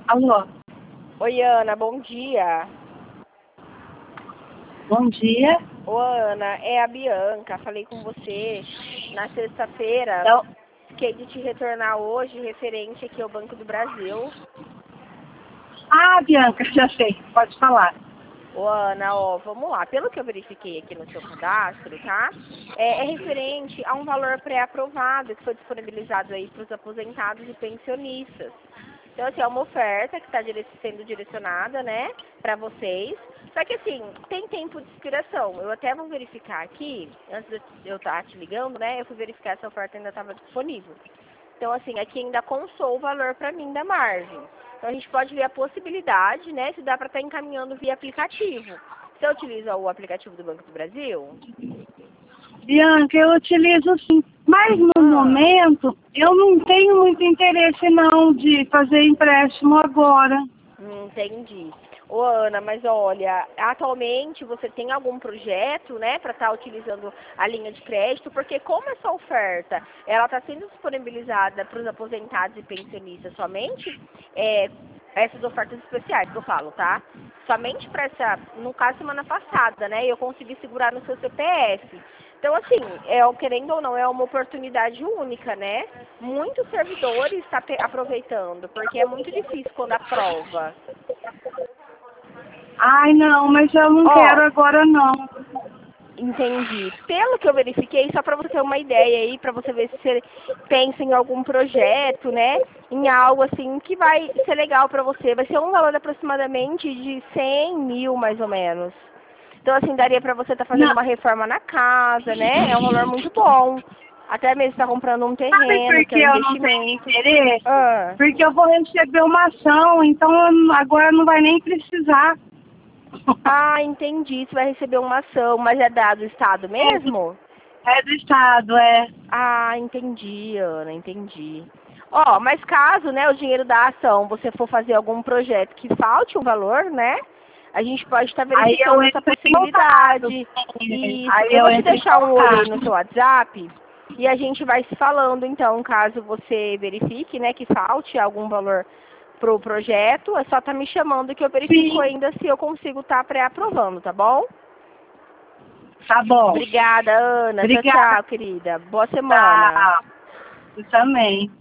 Alô, Oi, Ana, bom dia. bom dia. Ô, Ana, é a Bianca. Falei com você na sexta-feira. Então, Fiquei de te retornar hoje, referente aqui ao Banco do Brasil. Bianca, já sei, pode falar. Ô, Ana, ó, vamos lá. Pelo que eu verifiquei aqui no seu cadastro, tá? É referente a um valor pré-aprovado que foi disponibilizado aí para os aposentados e pensionistas. Então, assim, é uma oferta que está sendo direcionada, né, para vocês. Só que, assim, tem tempo de expiração. Eu até vou verificar aqui, antes de eu estar te ligando, né, eu fui verificar se a oferta ainda estava disponível. Então, assim, aqui ainda constou o valor para mim da margem. Então, a gente pode ver a possibilidade, né, se dá para estar encaminhando via aplicativo. Você utiliza o aplicativo do Banco do Brasil? Bianca, eu utilizo sim, mas no momento eu não tenho muito interesse não de fazer empréstimo agora. Entendi. Ô, Ana, mas olha, atualmente você tem algum projeto, né, para estar utilizando a linha de crédito? Porque como essa oferta, ela está sendo disponibilizada para os aposentados e pensionistas somente, essas ofertas especiais que eu falo, tá? Somente para essa, no caso, semana passada, né, eu consegui segurar no seu CPF. Então, assim, querendo ou não, é uma oportunidade única, né? Muitos servidores estão aproveitando, porque é muito difícil quando aprova. Ai, não, mas eu não quero agora não. Entendi. Pelo que eu verifiquei, só para você ter uma ideia aí, para você ver se você pensa em algum projeto, né? Em algo assim que vai ser legal para você. Vai ser um valor aproximadamente de 100 mil, mais ou menos. Então, assim, daria para você estar fazendo Não, uma reforma na casa, né? É um valor muito bom. Até mesmo estar comprando um sabe terreno, por que é que um eu não tenho investimento. interesse? Ah. Porque eu vou receber uma ação, então agora não vai nem precisar. Ah, entendi. Você vai receber uma ação, mas é dado o Estado mesmo? É do Estado, é. Ah, entendi, Ana, entendi. Ó, mas caso, né, o dinheiro da ação, você for fazer algum projeto que falte um valor, né? A gente pode estar Aí eu verificando essa entro em contato. possibilidade. Sim. Isso. Aí Eu eu vou te entro em deixar um oi aí no contato. seu WhatsApp e a gente vai se falando, então, caso você verifique, né, que falte algum valor pro projeto, é só estar me chamando que eu verifico Sim, ainda se eu consigo estar pré-aprovando, tá bom? tá bom. Obrigada, Ana. Tchau, Obrigada. tchau, querida. Boa semana. Tá. Eu também.